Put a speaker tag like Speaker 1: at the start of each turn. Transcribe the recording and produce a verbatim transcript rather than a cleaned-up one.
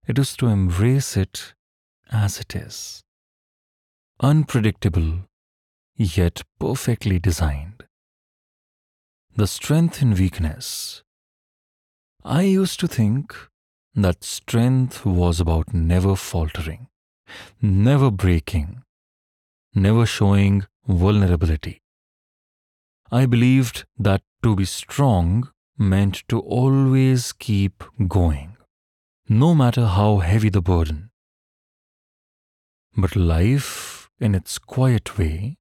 Speaker 1: It is to embrace it as it is. Unpredictable, yet perfectly designed. The strength in weakness. I used to think that strength was about never faltering, never breaking, never showing vulnerability. I believed that to be strong meant to always keep going, no matter how heavy the burden. But life, in its quiet way,